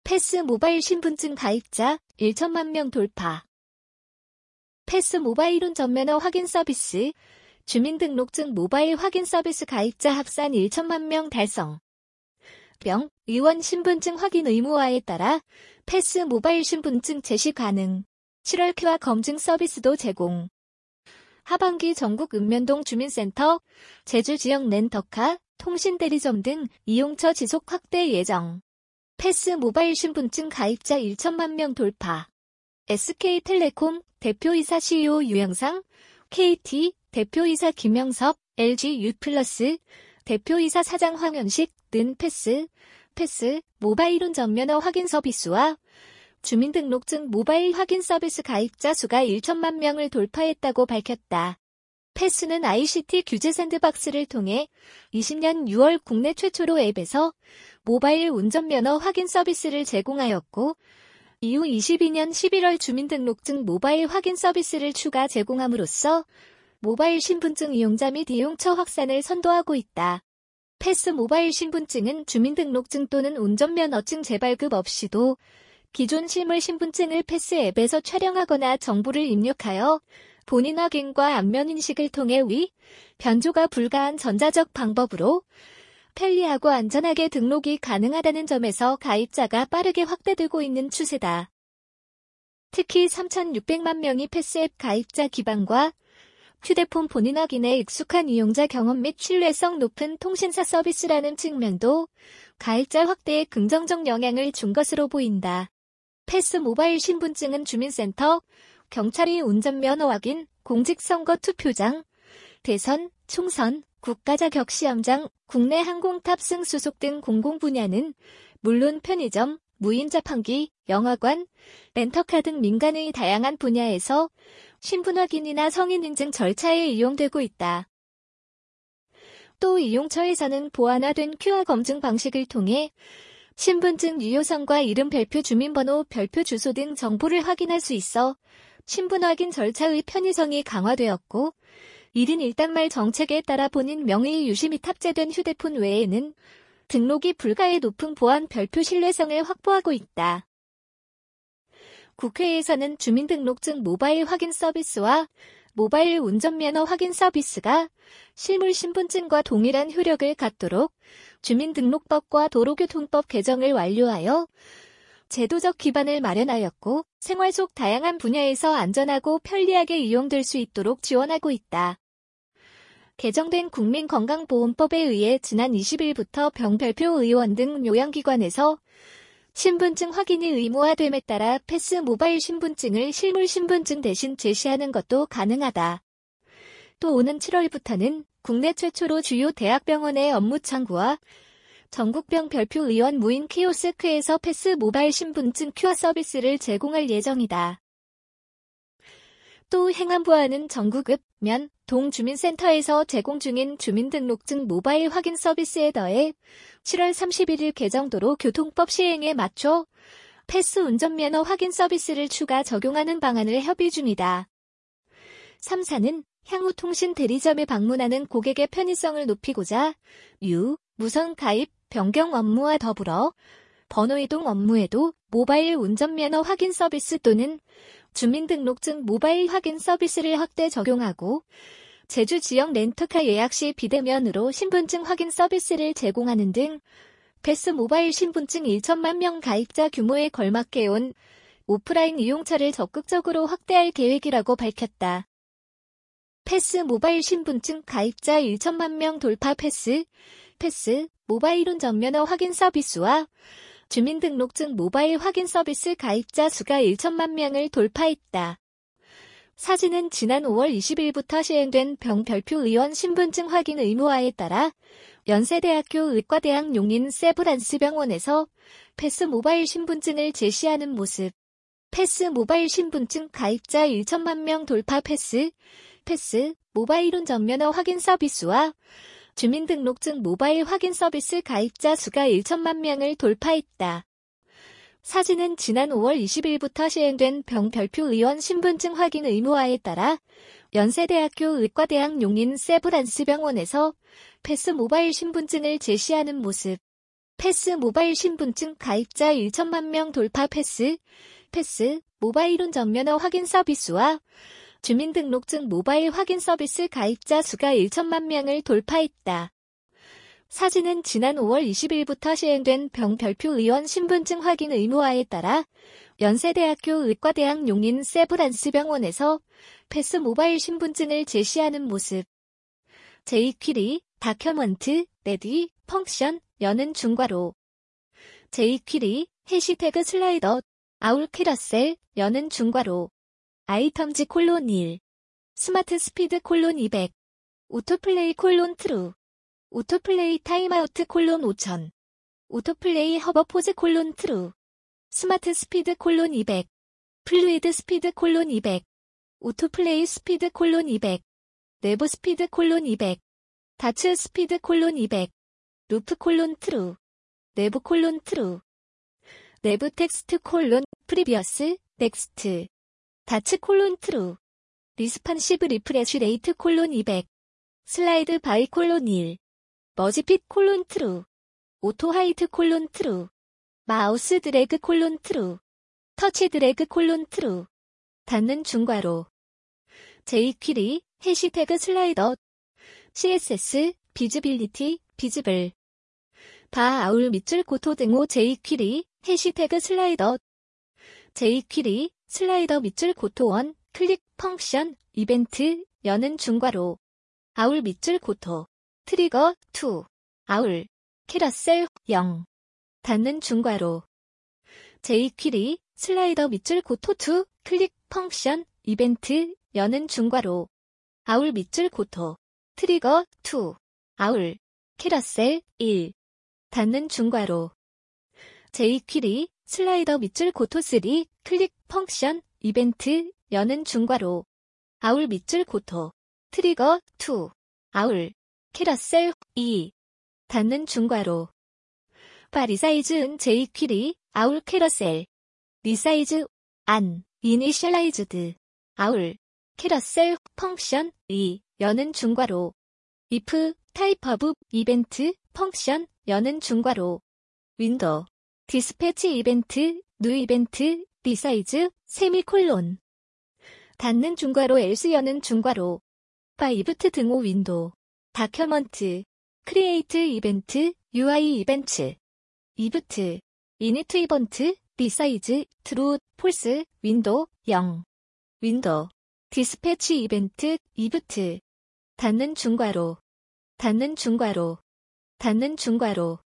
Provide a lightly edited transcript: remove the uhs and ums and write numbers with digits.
패스 모바일 신분증 가입자 1천만 명 돌파. 패스 모바일운 전면허 확인 서비스, 주민등록증 모바일 확인 서비스 가입자 합산 1천만 명 달성. 의원 신분증 확인 의무화에 따라 패스 모바일 신분증 제시 가능. 7월 QR 검증 서비스도 제공. 하반기 전국 읍면동 주민센터, 제주 지역 렌터카, 통신대리점 등 이용처 지속 확대 예정. 패스 모바일 신분증 가입자 1천만 명 돌파. SK텔레콤 대표이사 CEO 유영상, KT 대표이사 김영섭, LG U+, 대표이사 사장 황현식 등 패스 모바일운 전면허 확인 서비스와 주민등록증 모바일 확인 서비스 가입자 수가 1천만 명을 돌파했다고 밝혔다. 패스는 ICT 규제 샌드박스를 통해 20년 6월 국내 최초로 앱에서 모바일 운전면허 확인 서비스를 제공하였고, 이후 22년 11월 주민등록증 모바일 확인 서비스를 추가 제공함으로써 모바일 신분증 이용자 및 이용처 확산을 선도하고 있다. 패스 모바일 신분증은 주민등록증 또는 운전면허증 재발급 없이도 기존 실물 신분증을 패스 앱에서 촬영하거나 정보를 입력하여 본인 확인과 안면인식을 통해 변조가 불가한 전자적 방법으로 편리하고 안전하게 등록이 가능하다는 점에서 가입자가 빠르게 확대되고 있는 추세다. 특히 3,600만 명이 패스앱 가입자 기반과 휴대폰 본인 확인에 익숙한 이용자 경험 및 신뢰성 높은 통신사 서비스라는 측면도 가입자 확대에 긍정적 영향을 준 것으로 보인다. 패스 모바일 신분증은 주민센터, 경찰이 운전면허 확인, 공직선거 투표장, 대선, 총선, 국가자격시험장, 국내 항공 탑승 수속 등 공공분야는 물론 편의점, 무인자판기, 영화관, 렌터카 등 민간의 다양한 분야에서 신분 확인이나 성인 인증 절차에 이용되고 있다. 또 이용처에서는 보완화된 QR 검증 방식을 통해 신분증 유효성과 이름, 별표, 주민번호, 별표, 주소 등 정보를 확인할 수 있어 신분 확인 절차의 편의성이 강화되었고, 1인 1단말 정책에 따라 본인 명의 유심히 탑재된 휴대폰 외에는 등록이 불가의 높은 보안 별표 신뢰성을 확보하고 있다. 국회에서는 주민등록증 모바일 확인 서비스와 모바일 운전면허 확인 서비스가 실물 신분증과 동일한 효력을 갖도록 주민등록법과 도로교통법 개정을 완료하여 제도적 기반을 마련하였고, 생활 속 다양한 분야에서 안전하고 편리하게 이용될 수 있도록 지원하고 있다. 개정된 국민건강보험법에 의해 지난 20일부터 병별표 의원 등 요양기관에서 신분증 확인이 의무화됨에 따라 패스 모바일 신분증을 실물 신분증 대신 제시하는 것도 가능하다. 또 오는 7월부터는 국내 최초로 주요 대학병원의 업무창구와 전국병 별표 의원 무인 키오스크에서 패스 모바일 신분증 QR 서비스를 제공할 예정이다. 또 행안부와는 전국읍, 면, 동 주민센터에서 제공 중인 주민등록증 모바일 확인 서비스에 더해 7월 31일 개정도로 교통법 시행에 맞춰 패스 운전면허 확인 서비스를 추가 적용하는 방안을 협의 중이다. 3사는 향후 통신 대리점에 방문하는 고객의 편의성을 높이고자 무선 가입, 변경 업무와 더불어 번호 이동 업무에도 모바일 운전면허 확인 서비스 또는 주민등록증 모바일 확인 서비스를 확대 적용하고, 제주 지역 렌터카 예약 시 비대면으로 신분증 확인 서비스를 제공하는 등 패스 모바일 신분증 1천만 명 가입자 규모에 걸맞게 온 오프라인 이용처를 적극적으로 확대할 계획이라고 밝혔다. 패스 모바일 신분증 가입자 1천만 명 돌파. 패스 모바일운 전면허 확인 서비스와 주민등록증 모바일 확인 서비스 가입자 수가 1천만 명을 돌파했다. 사진은 지난 5월 20일부터 시행된 병별표 의원 신분증 확인 의무화에 따라 연세대학교 의과대학 용인 세브란스병원에서 패스 모바일 신분증을 제시하는 모습. 패스 모바일 신분증 가입자 1천만 명 돌파. 패스 모바일운 전면허 확인 서비스와 주민등록증 모바일 확인 서비스 가입자 수가 1천만 명을 돌파했다. 사진은 지난 5월 20일부터 시행된 병별표 의원 신분증 확인 의무화에 따라 연세대학교 의과대학 용인 세브란스병원에서 패스 모바일 신분증을 제시하는 모습. 패스 모바일 신분증 가입자 1천만 명 돌파 패스 모바일운 전면허 확인 서비스와 주민등록증 모바일 확인 서비스 가입자 수가 1천만 명을 돌파했다. 사진은 지난 5월 20일부터 시행된 병별표 의원 신분증 확인 의무화에 따라 연세대학교 의과대학 용인 세브란스병원에서 패스 모바일 신분증을 제시하는 모습. jQuery, 다큐먼트, 레디, 펑션, 여는 중괄호. jQuery, 해시태그 슬라이더, 아울 캐러셀, 여는 중괄호. 아이템즈 콜론 1. 스마트 스피드 콜론 200. 오토플레이 콜론 트루. 오토플레이 타임아우트 콜론 5000. 오토플레이 허버 포즈 콜론 트루. 스마트 스피드 콜론 200. 플루이드 스피드 콜론 200. 오토플레이 스피드 콜론 200. 내부 스피드 콜론 200. 다츠 스피드 콜론 200. 루프 콜론 트루. 내부 콜론 트루. 내부 텍스트 콜론 프리비어스 넥스트. 다츠 콜론 트루. 리스판시브 리프레쉬 레이트 콜론 200. 슬라이드 바이 콜론 1. 머지핏 콜론 트루. 오토 하이트 콜론 트루. 마우스 드래그 콜론 트루. 터치 드래그 콜론 트루. 닫는 중괄호. jQuery, 해시태그 슬라이더. CSS, 비즈빌리티, 비즈블. 바 아울 밑줄 고토 등호 jQuery, 해시태그 슬라이더. jQuery, 슬라이더 밑줄 고토 1, 클릭 펑션, 이벤트, 여는 중괄호. 아울 밑줄 고토. 트리거 2. 아울. 캐러셀 0. 닫는 중괄호. jQuery, 슬라이더 밑줄 고토 2, 클릭 펑션, 이벤트, 여는 중괄호. 아울 밑줄 고토. 트리거 2. 아울. 캐러셀 1. 닫는 중괄호. jQuery, 슬라이더 밑줄 고토 3, 클릭 펑션, 이벤트, 여는 중괄호. 아울 밑줄 고토. 트리거 2. 아울. 캐러셀 2. 닫는 중괄호. 바 리사이즈은 jQuery, 아울 캐러셀. 리사이즈, 안, 이니셜라이즈드. 아울. 캐러셀, 펑션, 2, 여는 중괄호. if, 타입 오브, 이벤트, 펑션, 여는 중괄호. 윈도우. 디스패치 이벤트, 뉴 이벤트, 리사이즈, 세미콜론. 닫는 중괄호 else 여는 중괄호. 바 이브트 등호 윈도우. 다큐먼트. 크리에이트 이벤트, UI 이벤트. 이브트. 이니트 이벤트, 리사이즈, 트루, 폴스, 윈도우, 0. 윈도우. 디스패치 이벤트, 이브트. 닫는 중괄호. 닫는 중괄호. 닫는 중괄호.